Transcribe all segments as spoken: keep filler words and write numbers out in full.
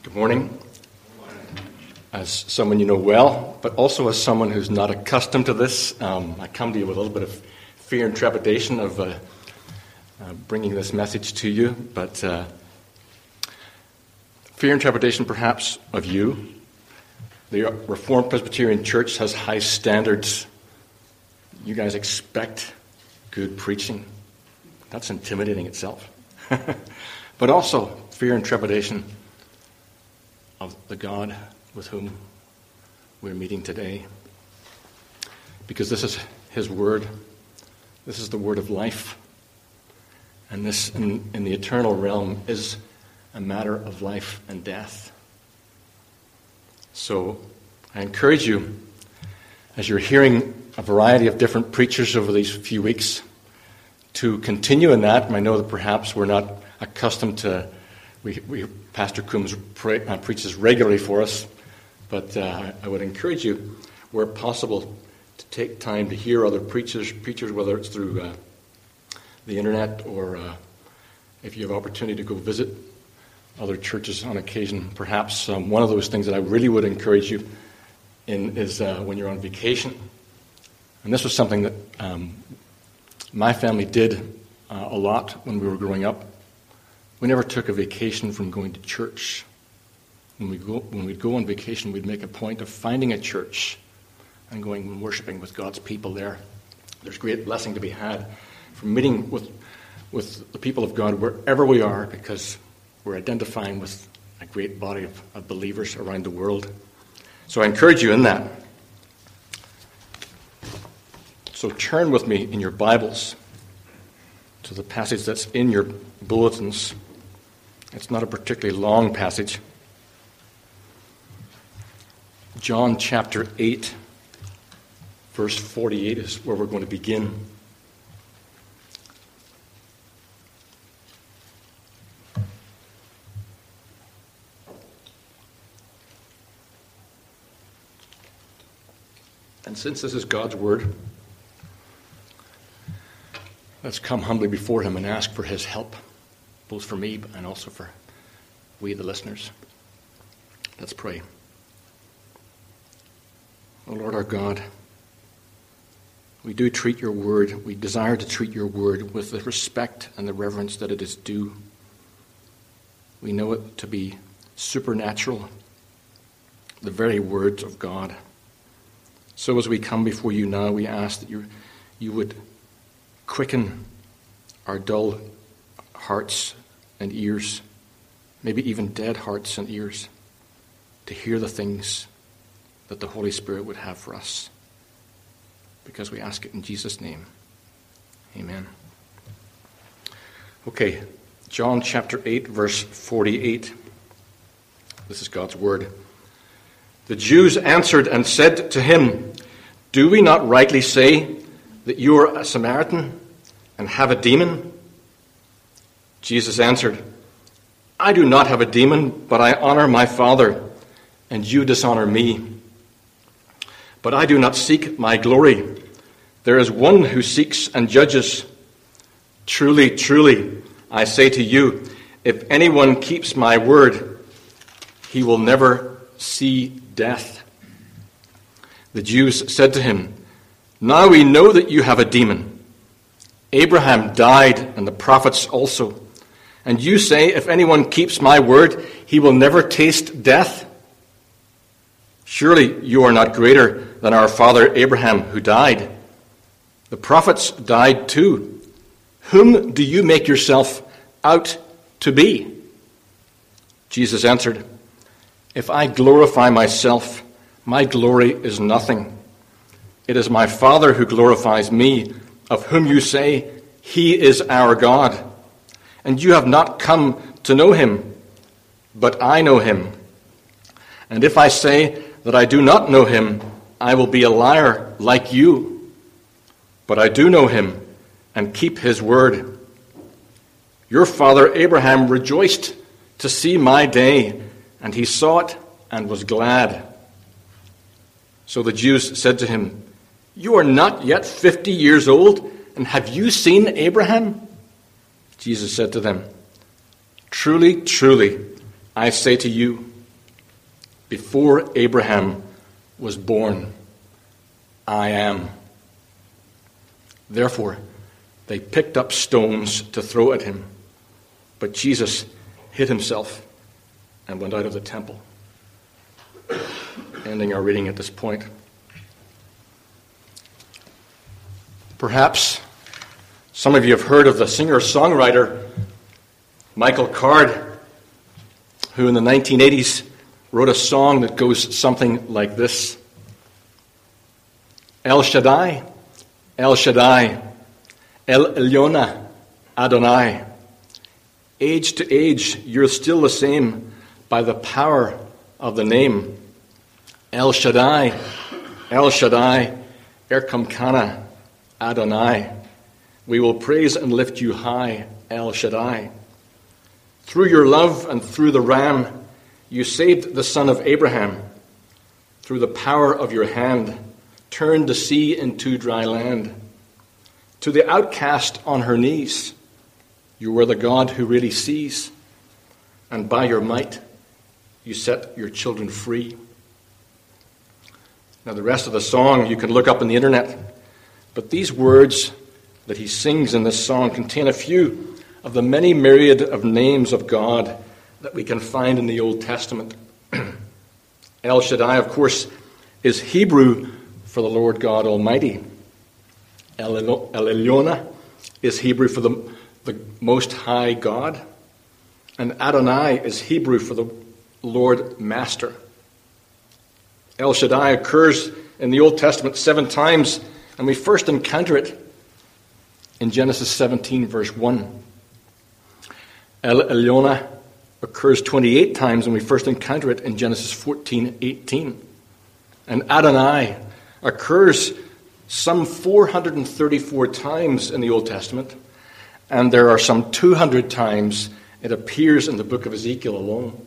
Good morning. As someone you know well, but also as someone who's not accustomed to this, um, I come to you with a little bit of fear and trepidation of uh, uh, bringing this message to you, but uh, fear and trepidation perhaps of you. The Reformed Presbyterian Church has high standards. You guys expect good preaching. That's intimidating itself. But also fear and trepidation of the God with whom we're meeting today. Because this is His Word. This is the Word of life. And this, in, in the eternal realm, is a matter of life and death. So I encourage you, as you're hearing a variety of different preachers over these few weeks, to continue in that. And I know that perhaps we're not accustomed to, we, we Pastor Coombs pre, uh, preaches regularly for us, but uh, I would encourage you, where possible, to take time to hear other preachers, preachers whether it's through uh, the internet or uh, if you have opportunity to go visit other churches on occasion. Perhaps um, one of those things that I really would encourage you in is uh, when you're on vacation. And this was something that um, my family did uh, a lot when we were growing up. We never took a vacation from going to church. When we go, when we'd go on vacation, we'd make a point of finding a church and going and worshiping with God's people there. There's great blessing to be had from meeting with with the people of God wherever we are, because we're identifying with a great body of, of believers around the world. So I encourage you in that. So turn with me in your Bibles to the passage that's in your bulletins. It's not a particularly long passage. John chapter eight, verse forty-eight is where we're going to begin. And since this is God's word, let's come humbly before Him and ask for His help, both for me and also for we, the listeners. Let's pray. O Lord our God, we do treat your word, we desire to treat your word with the respect and the reverence that it is due. We know it to be supernatural, the very words of God. So as we come before you now, we ask that you, you would quicken our dull hearts and ears, maybe even dead hearts and ears, to hear the things that the Holy Spirit would have for us. Because we ask it in Jesus' name. Amen. Okay, John chapter eight, verse forty-eight. This is God's word. The Jews answered and said to him, "Do we not rightly say that you are a Samaritan and have a demon?" Jesus answered, "I do not have a demon, but I honor my Father, and you dishonor me. But I do not seek my glory. There is one who seeks and judges. Truly, truly, I say to you, if anyone keeps my word, he will never see death." The Jews said to him, "Now we know that you have a demon. Abraham died, and the prophets also. And you say, if anyone keeps my word, he will never taste death? Surely you are not greater than our father Abraham, who died. The prophets died too. Whom do you make yourself out to be?" Jesus answered, "If I glorify myself, my glory is nothing. It is my Father who glorifies me, of whom you say, He is our God. And you have not come to know Him, but I know Him. And if I say that I do not know Him, I will be a liar like you. But I do know Him and keep His word. Your father Abraham rejoiced to see my day, and he saw it and was glad." So the Jews said to him, "You are not yet fifty years old, and have you seen Abraham?" Jesus said to them, "Truly, truly, I say to you, before Abraham was born, I am. Therefore, they picked up stones to throw at him. But Jesus hid himself and went out of the temple. Ending our reading at this point. Perhaps some of you have heard of the singer-songwriter Michael Card, who in the nineteen eighties wrote a song that goes something like this. El Shaddai, El Shaddai, El Elyon Adonai. Age to age, you're still the same by the power of the name. El Shaddai, El Shaddai, Erkamkana Adonai. We will praise and lift you high, El Shaddai. Through your love and through the Ram, you saved the son of Abraham. Through the power of your hand, turned the sea into dry land. To the outcast on her knees, you were the God who really sees. And by your might, you set your children free. Now the rest of the song you can look up on the internet. But these words that he sings in this song contain a few of the many myriad of names of God that we can find in the Old Testament. El Shaddai, of course, is Hebrew for the Lord God Almighty. El Elyon is Hebrew for the, the Most High God. And Adonai is Hebrew for the Lord Master. El Shaddai occurs in the Old Testament seven times, and we first encounter it in Genesis seventeen, verse one. El Elyon occurs twenty-eight times, and we first encounter it in Genesis fourteen, eighteen. And Adonai occurs some four hundred thirty-four times in the Old Testament, and there are some two hundred times it appears in the book of Ezekiel alone.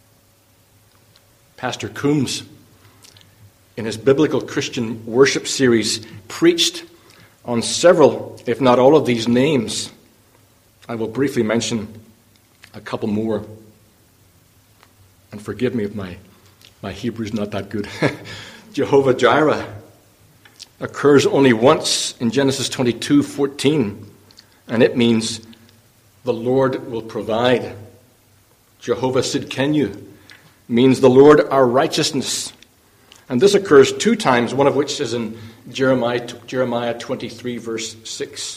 Pastor Coombs, in his Biblical Christian Worship series, preached on several, if not all of these names. I will briefly mention a couple more. And forgive me if my, my Hebrew's not that good. Jehovah Jireh occurs only once in Genesis twenty-two, fourteen, and it means the Lord will provide. Jehovah Sidkenu means the Lord our righteousness. And this occurs two times, one of which is in Jeremiah, Jeremiah twenty-three, verse six.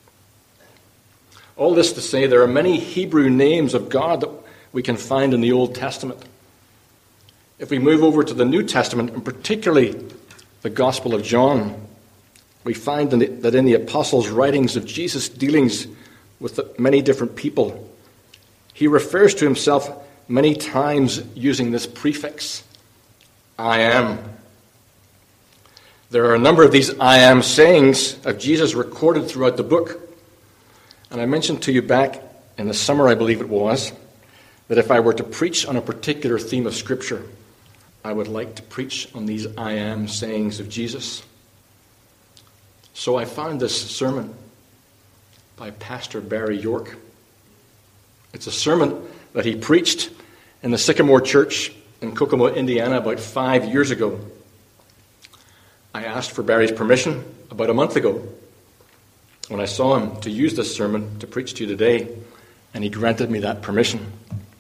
All this to say there are many Hebrew names of God that we can find in the Old Testament. If we move over to the New Testament, and particularly the Gospel of John, we find in the, that in the apostles' writings of Jesus' dealings with the many different people, he refers to himself many times using this prefix, I am. There are a number of these I am sayings of Jesus recorded throughout the book. And I mentioned to you back in the summer, I believe it was, that if I were to preach on a particular theme of Scripture, I would like to preach on these I am sayings of Jesus. So I found this sermon by Pastor Barry York. It's a sermon that he preached in the Sycamore Church in Kokomo, Indiana, about five years ago. I asked for Barry's permission about a month ago when I saw him to use this sermon to preach to you today, and he granted me that permission.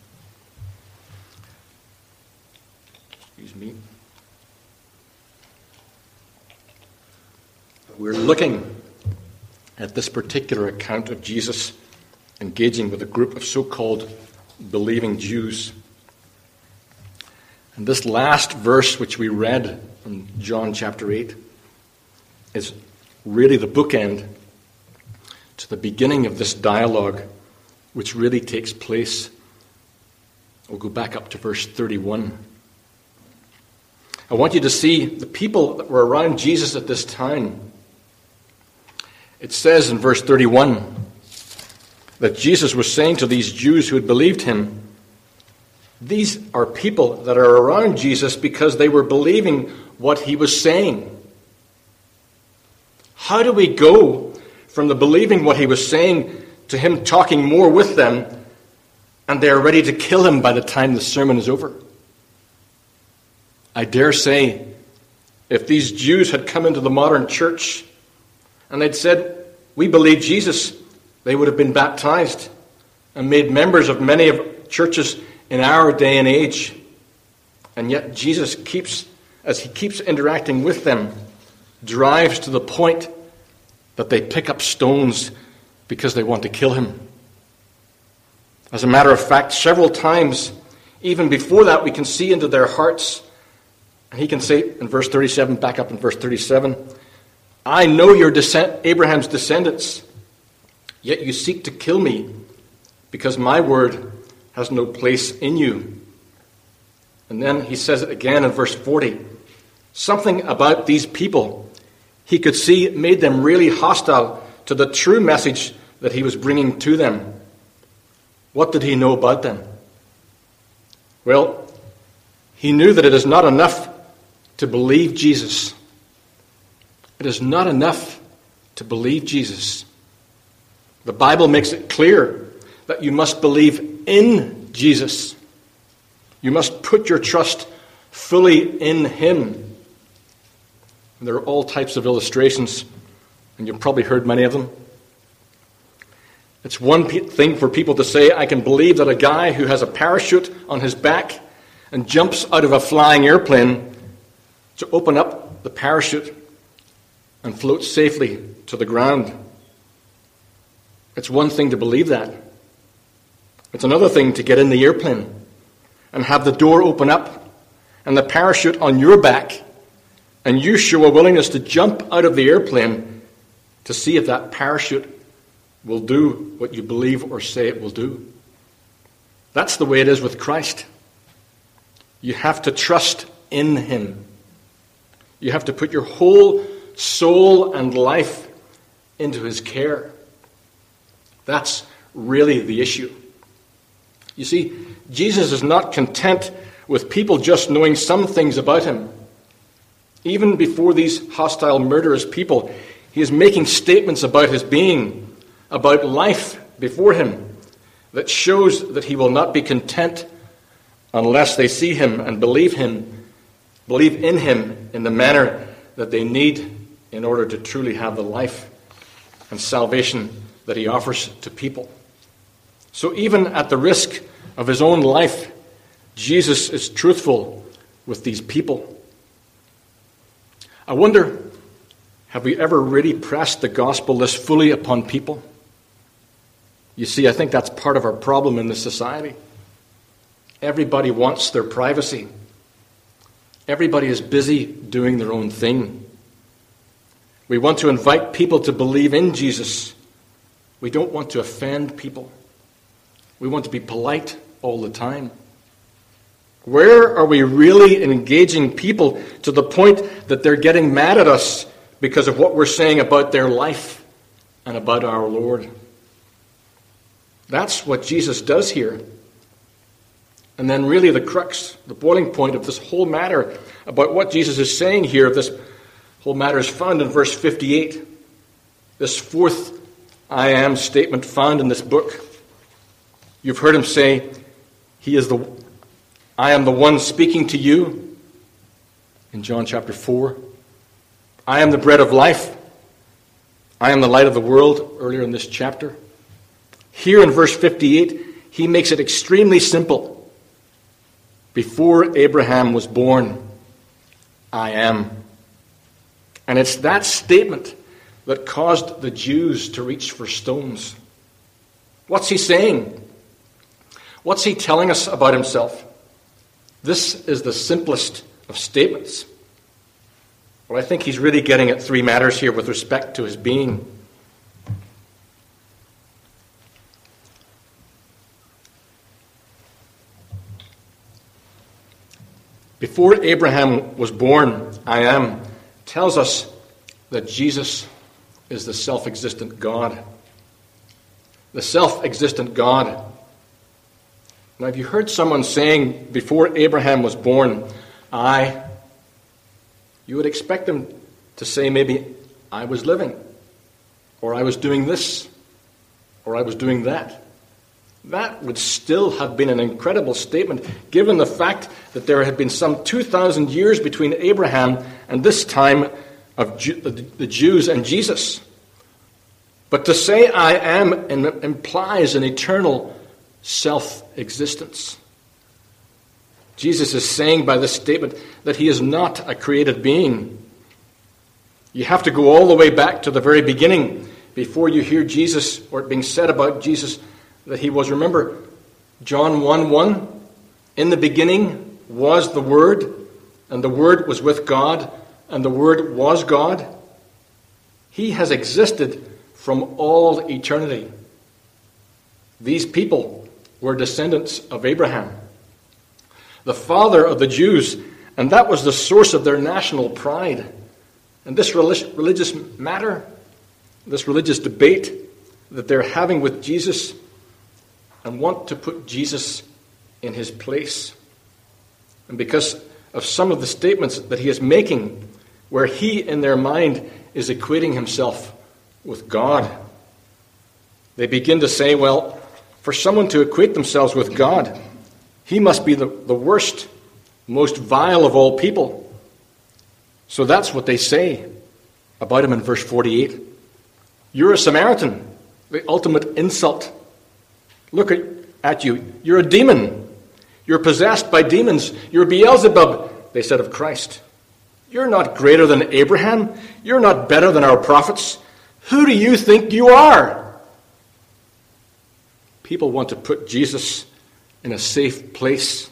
Excuse me. We're looking at this particular account of Jesus engaging with a group of so-called believing Jews. And this last verse which we read from John chapter eight is really the bookend to the beginning of this dialogue, which really takes place. We'll go back up to verse thirty-one. I want you to see the people that were around Jesus at this time. It says in verse thirty-one that Jesus was saying to these Jews who had believed him, these are people that are around Jesus because they were believing what he was saying. How do we go from the believing what he was saying to him talking more with them, and they're ready to kill him by the time the sermon is over? I dare say, if these Jews had come into the modern church and they'd said, we believe Jesus, they would have been baptized and made members of many of churches in our day and age. And yet Jesus keeps, as he keeps interacting with them, drives to the point that they pick up stones because they want to kill him. As a matter of fact, several times, even before that, we can see into their hearts. And he can say in verse thirty-seven, back up in verse thirty-seven, I know your descent, Abraham's descendants, yet you seek to kill me because my word has no place in you. And then he says it again in verse forty. Something about these people he could see made them really hostile to the true message that he was bringing to them. What did he know about them? Well, he knew that it is not enough to believe Jesus. It is not enough to believe Jesus. The Bible makes it clear that you must believe in Jesus. You must put your trust fully in him. And there are all types of illustrations, and you've probably heard many of them. It's one thing for people to say, I can believe that a guy who has a parachute on his back and jumps out of a flying airplane to open up the parachute and float safely to the ground. It's one thing to believe that. It's another thing to get in the airplane and have the door open up and the parachute on your back, and you show a willingness to jump out of the airplane to see if that parachute will do what you believe or say it will do. That's the way it is with Christ. You have to trust in him. You have to put your whole soul and life into his care. That's really the issue. You see, Jesus is not content with people just knowing some things about him. Even before these hostile, murderous people, he is making statements about his being, about life before him, that shows that he will not be content unless they see him and believe him, believe in him in the manner that they need in order to truly have the life and salvation that he offers to people. So even at the risk of his own life, Jesus is truthful with these people. I wonder, have we ever really pressed the gospel this fully upon people? You see, I think that's part of our problem in this society. Everybody wants their privacy. Everybody is busy doing their own thing. We want to invite people to believe in Jesus. We don't want to offend people. We want to be polite all the time. Where are we really engaging people to the point that they're getting mad at us because of what we're saying about their life and about our Lord? That's what Jesus does here. And then really the crux, the boiling point of this whole matter about what Jesus is saying here, this whole matter is found in verse fifty-eight. This fourth I am statement found in this book. You've heard him say, He is the I am the one speaking to you in John chapter four. I am the bread of life. I am the light of the world, earlier in this chapter. Here in verse fifty-eight, he makes it extremely simple. Before Abraham was born, I am. And it's that statement that caused the Jews to reach for stones. What's he saying? What's he telling us about himself? This is the simplest of statements. Well, I think he's really getting at three matters here with respect to his being. Before Abraham was born, I am, tells us that Jesus is the self-existent God. The self-existent God. Now, have you heard someone saying, before Abraham was born, I, you would expect them to say maybe, I was living, or I was doing this, or I was doing that. That would still have been an incredible statement, given the fact that there had been some two thousand years between Abraham and this time of Jew, the Jews and Jesus. But to say I am implies an eternal self-existence. Jesus is saying by this statement that he is not a created being. You have to go all the way back to the very beginning before you hear Jesus, or it being said about Jesus, that he was, remember, John one one, in the beginning was the Word, and the Word was with God, and the Word was God. He has existed from all eternity. These people were descendants of Abraham, the father of the Jews, and that was the source of their national pride. And this religious matter, this religious debate that they're having with Jesus, and want to put Jesus in his place. And because of some of the statements that he is making, where he, in their mind, is equating himself with God, they begin to say, well, for someone to equate themselves with God, he must be the, the worst, most vile of all people. So that's what they say about him in verse forty-eight. You're a Samaritan, the ultimate insult. Look at, at you. You're a demon. You're possessed by demons. You're Beelzebub, they said of Christ. You're not greater than Abraham. You're not better than our prophets. Who do you think you are? People want to put Jesus in a safe place,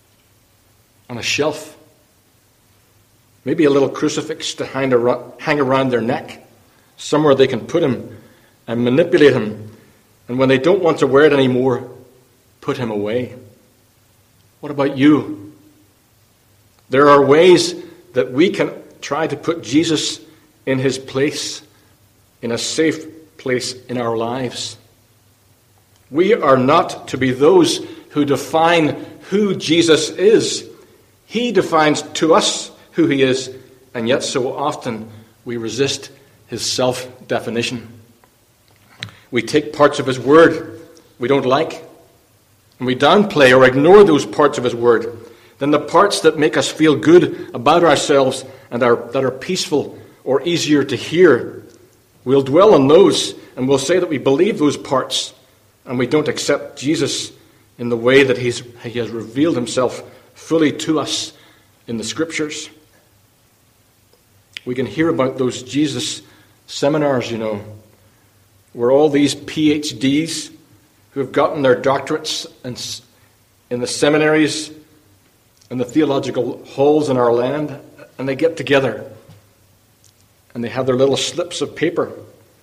on a shelf. Maybe a little crucifix to hang around their neck, somewhere they can put him and manipulate him. And when they don't want to wear it anymore, put him away. What about you? There are ways that we can try to put Jesus in his place, in a safe place in our lives. We are not to be those who define who Jesus is. He defines to us who he is, and yet so often we resist his self-definition. We take parts of his word we don't like, and we downplay or ignore those parts of his word. Then the parts that make us feel good about ourselves and are, that are peaceful or easier to hear, we'll dwell on those, and we'll say that we believe those parts, and we don't accept Jesus in the way that he's, he has revealed himself fully to us in the Scriptures. We can hear about those Jesus seminars, you know, where all these P H Ds who have gotten their doctorates in the seminaries and the theological halls in our land, and they get together and they have their little slips of paper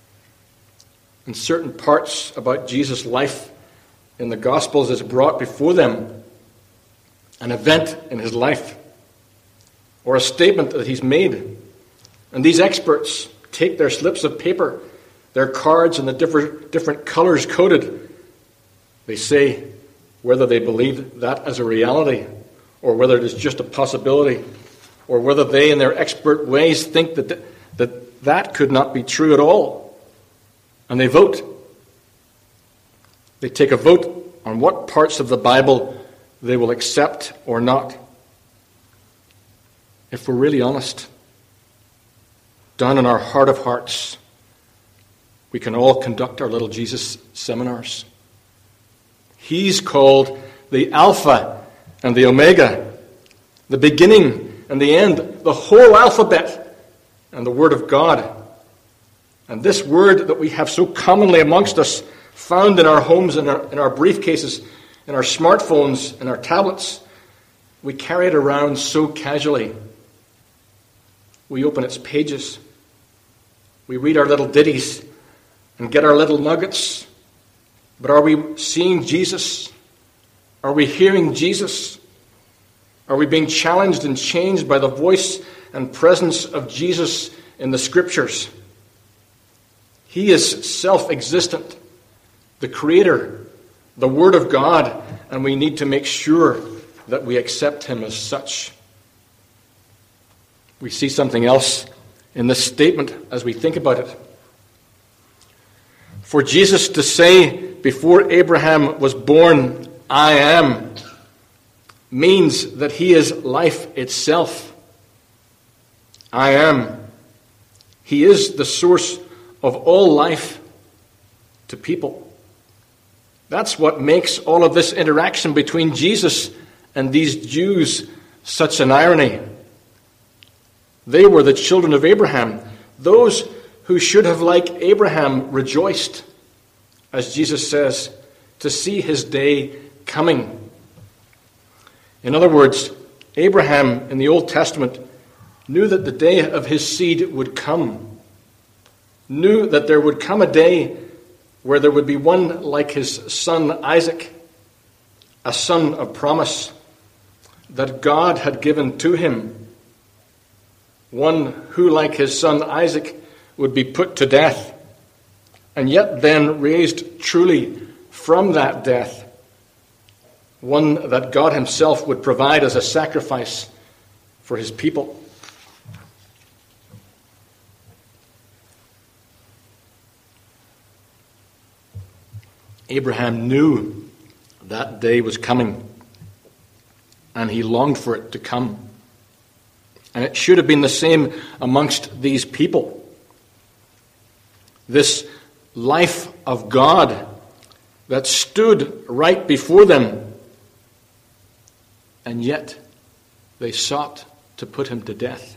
and certain parts about Jesus' life in the Gospels is brought before them, an event in his life or a statement that he's made. And these experts take their slips of paper, their cards and the different, different colors coded. They say whether they believe that as a reality or whether it is just a possibility or whether they in their expert ways think that th- that, that could not be true at all. And they vote. They take a vote on what parts of the Bible they will accept or not. If we're really honest, down in our heart of hearts, we can all conduct our little Jesus seminars. He's called the Alpha and the Omega, the beginning and the end, the whole alphabet and the Word of God. And this word that we have so commonly amongst us, found in our homes, in our, in our briefcases, in our smartphones, in our tablets, we carry it around so casually. We open its pages. We read our little ditties and get our little nuggets. But are we seeing Jesus? Are we hearing Jesus? Are we being challenged and changed by the voice and presence of Jesus in the Scriptures? He is self-existent, the Creator, the Word of God, and we need to make sure that we accept him as such. We see something else in this statement as we think about it. For Jesus to say before Abraham was born, I am, means that he is life itself. I am. He is the source of all life to people. That's what makes all of this interaction between Jesus and these Jews such an irony. They were the children of Abraham, those who should have, like Abraham, rejoiced, as Jesus says, to see his day coming. In other words, Abraham in the Old Testament knew that the day of his seed would come, knew that there would come a day where there would be one like his son Isaac, a son of promise that God had given to him, one who, like his son Isaac, would be put to death, and yet then raised truly from that death, one that God himself would provide as a sacrifice for his people. Abraham knew that day was coming, and he longed for it to come. And it should have been the same amongst these people. This life of God that stood right before them, and yet they sought to put him to death.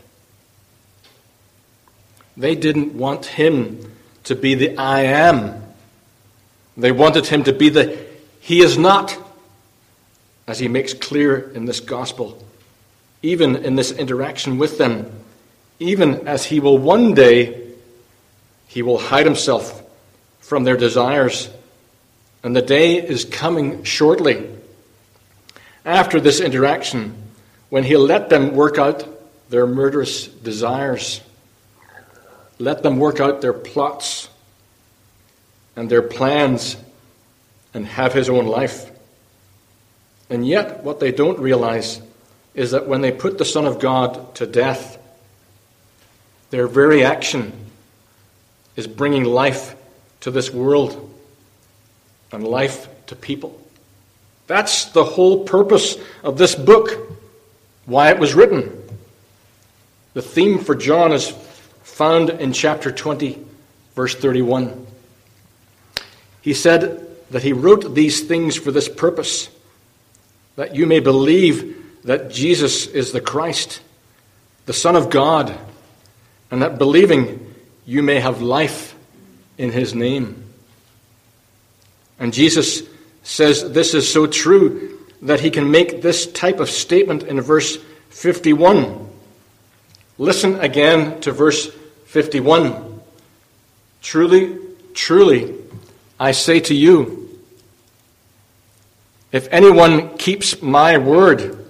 They didn't want him to be the I am. They wanted him to be the he is not, as he makes clear in this gospel, even in this interaction with them, even as he will one day, he will hide himself from their desires. And the day is coming shortly, after this interaction, when he'll let them work out their murderous desires, let them work out their plots and their plans and have his own life. And yet, what they don't realize is that when they put the Son of God to death, their very action is bringing life to this world and life to people. That's the whole purpose of this book, why it was written. The theme for John is found in chapter twenty, verse thirty-one. He said that he wrote these things for this purpose, that you may believe that Jesus is the Christ, the Son of God, and that believing you may have life in his name. And Jesus says this is so true that he can make this type of statement in verse fifty-one. Listen again to verse fifty-one. Truly, truly, I say to you, if anyone keeps my word,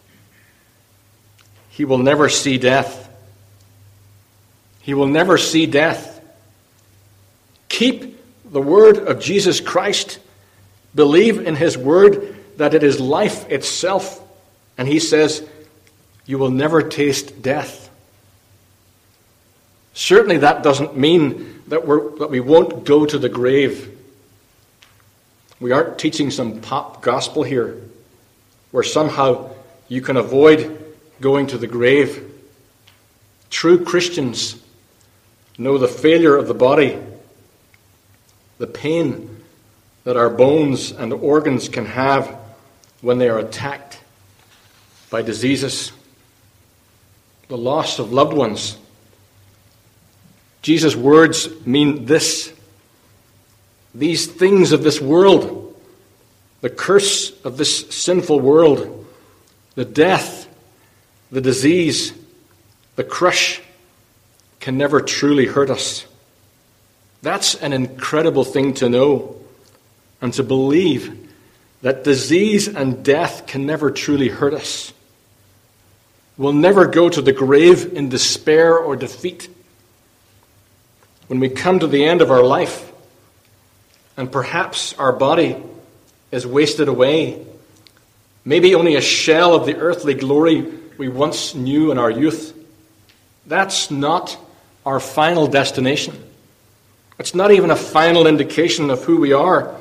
he will never see death. He will never see death. Keep the word of Jesus Christ. Believe in his word that it is life itself. And he says, you will never taste death. Certainly that doesn't mean that, we're, that we won't go to the grave. We aren't teaching some pop gospel here, where somehow you can avoid going to the grave. True Christians know the failure of the body, the pain that our bones and organs can have when they are attacked by diseases, the loss of loved ones. Jesus' words mean this: these things of this world, the curse of this sinful world, the death, the disease, the crush, can never truly hurt us. That's an incredible thing to know and to believe, that disease and death can never truly hurt us. We'll never go to the grave in despair or defeat. When we come to the end of our life, and perhaps our body is wasted away, maybe only a shell of the earthly glory we once knew in our youth, that's not our final destination. It's not even a final indication of who we are.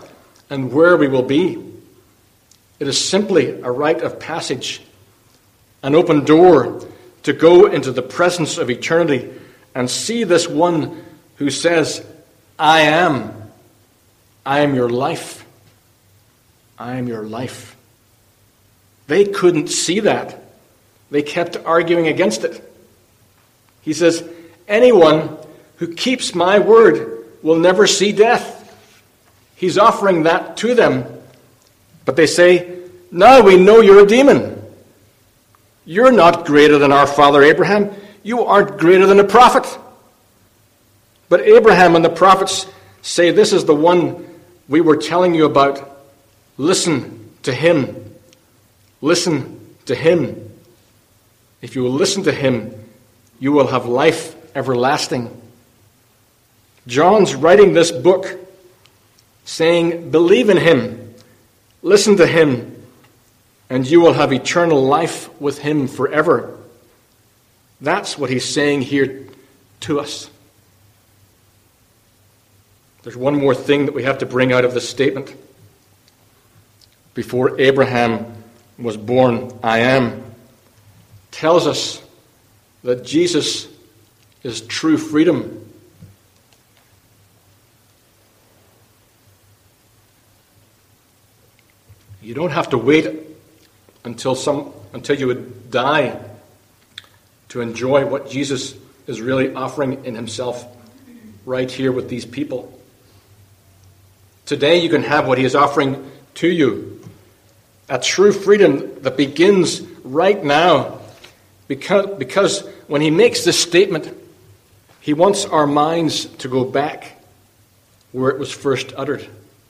and where we will be. It is simply a rite of passage, an open door to go into the presence of eternity and see this one who says, I am. I am your life. I am your life. They couldn't see that. They kept arguing against it. He says, anyone who keeps my word will never see death. He's offering that to them. But they say, now we know you're a demon. You're not greater than our father Abraham. You aren't greater than a prophet. But Abraham and the prophets say, this is the one we were telling you about. Listen to him. Listen to him. If you will listen to him, you will have life everlasting. John's writing this book saying, believe in him, listen to him, and you will have eternal life with him forever. That's what he's saying here to us. There's one more thing that we have to bring out of this statement. Before Abraham was born, I am, tells us that Jesus is true freedom. You don't have to wait until some until you would die to enjoy what Jesus is really offering in himself right here with these people. Today you can have what he is offering to you. A true freedom that begins right now. Because, because when he makes this statement, he wants our minds to go back where it was first uttered.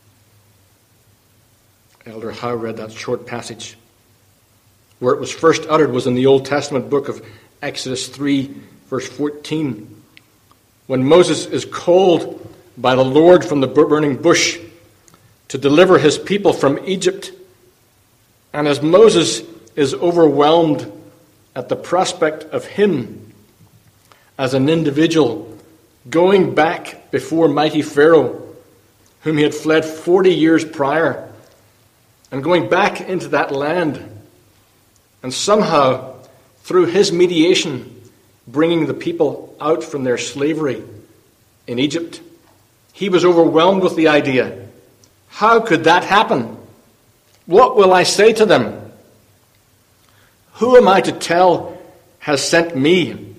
Elder Howe read that short passage. Where it was first uttered was in the Old Testament book of Exodus three, verse fourteen. When Moses is called by the Lord from the burning bush to deliver his people from Egypt, and as Moses is overwhelmed at the prospect of him as an individual going back before mighty Pharaoh, whom he had fled forty years prior, and going back into that land, and somehow, through his mediation, bringing the people out from their slavery in Egypt. He was overwhelmed with the idea, how could that happen? What will I say to them? Who am I to tell has sent me?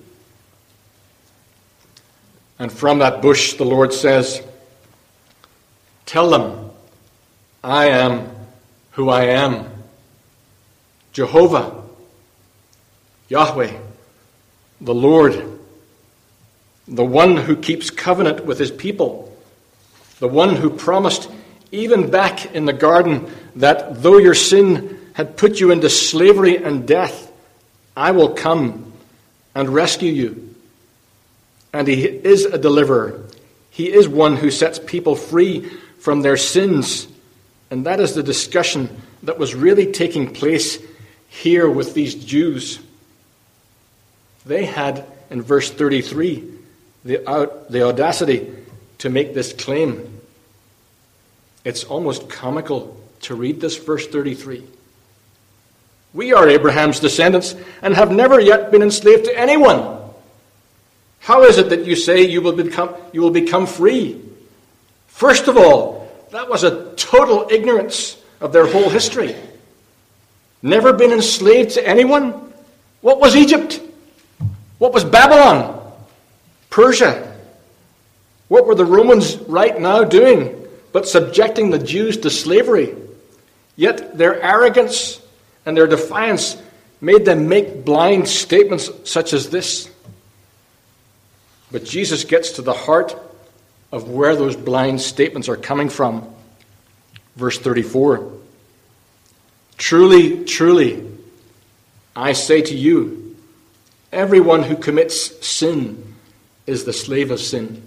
And from that bush, the Lord says, tell them, I am who I am. Jehovah, Yahweh, the Lord, the one who keeps covenant with his people, the one who promised even back in the garden that though your sin had put you into slavery and death, I will come and rescue you. And he is a deliverer. He is one who sets people free from their sins. And that is the discussion that was really taking place here with these Jews. They had, in verse thirty-three, the, the audacity to make this claim. It's almost comical to read this verse thirty-three. We are Abraham's descendants and have never yet been enslaved to anyone. How is it that you say you will become, you will become free? First of all, that was a total ignorance of their whole history. Never been enslaved to anyone? What was Egypt? What was Babylon? Persia? What were the Romans right now doing but subjecting the Jews to slavery? Yet their arrogance and their defiance made them make blind statements such as this. But Jesus gets to the heart of where those blind statements are coming from. Verse thirty-four. Truly, truly, I say to you, everyone who commits sin is the slave of sin.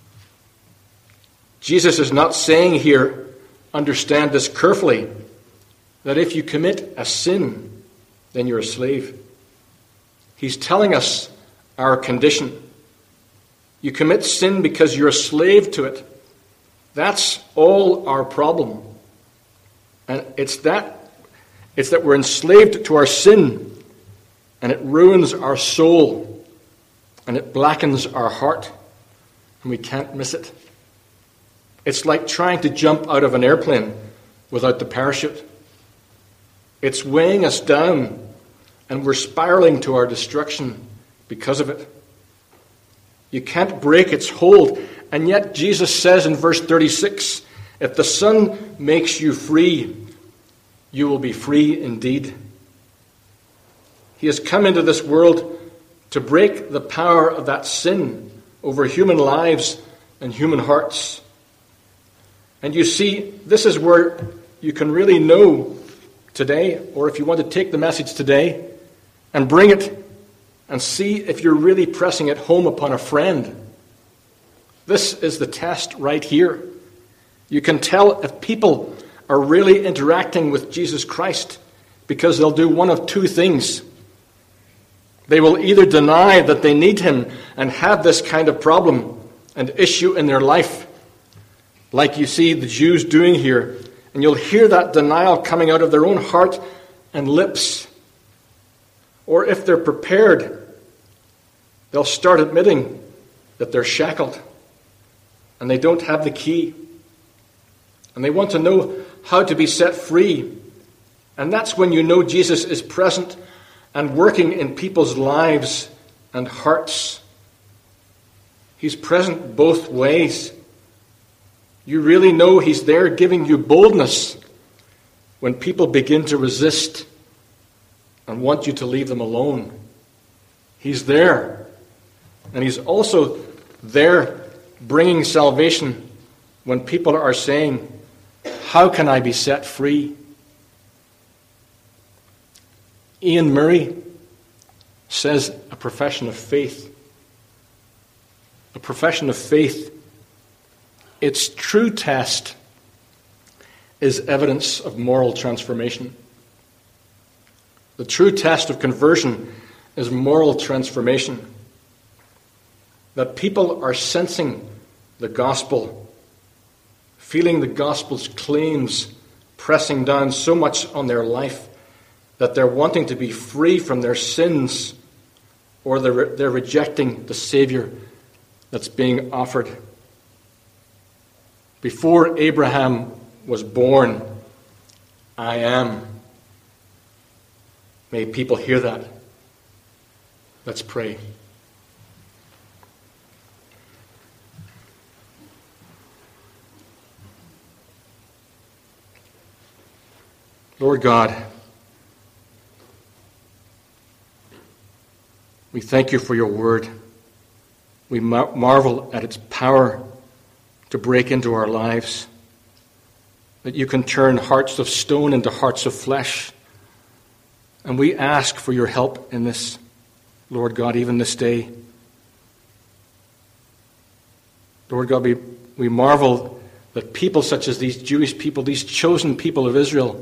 Jesus is not saying here, understand this carefully, that if you commit a sin, then you're a slave. He's telling us our condition. You commit sin because you're a slave to it. That's all our problem. And it's that, it's that we're enslaved to our sin, and it ruins our soul, and it blackens our heart, and we can't miss it. It's like trying to jump out of an airplane without the parachute. It's weighing us down, and we're spiraling to our destruction because of it. You can't break its hold, and yet Jesus says in verse thirty-six, if the Son makes you free, you will be free indeed. He has come into this world to break the power of that sin over human lives and human hearts. And you see, this is where you can really know today, or if you want to take the message today and bring it and see if you're really pressing it home upon a friend. This is the test right here. You can tell if people are really interacting with Jesus Christ because they'll do one of two things. They will either deny that they need him and have this kind of problem and issue in their life, like you see the Jews doing here, and you'll hear that denial coming out of their own heart and lips. Or if they're prepared, they'll start admitting that they're shackled and they don't have the key. And they want to know how to be set free. And that's when you know Jesus is present and working in people's lives and hearts. He's present both ways. You really know he's there giving you boldness when people begin to resist and want you to leave them alone. He's there. And he's also there bringing salvation when people are saying, how can I be set free? Ian Murray says a profession of faith. A profession of faith, its true test is evidence of moral transformation. The true test of conversion is moral transformation. That people are sensing the gospel, feeling the gospel's claims pressing down so much on their life that they're wanting to be free from their sins, or they're, they're rejecting the Savior that's being offered. Before Abraham was born, I am. May people hear that. Let's pray. Lord God, we thank you for your word. We mar- marvel at its power to break into our lives, that you can turn hearts of stone into hearts of flesh. And we ask for your help in this, Lord God, even this day. Lord God, we, we marvel that people such as these Jewish people, these chosen people of Israel,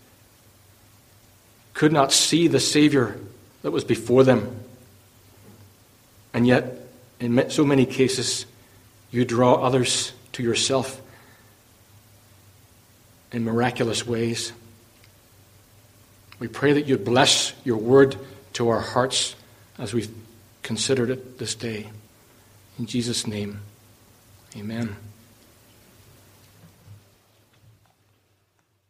could not see the Savior that was before them. And yet, in so many cases, you draw others to yourself in miraculous ways. We pray that you'd bless your word to our hearts as we've considered it this day. In Jesus' name, amen.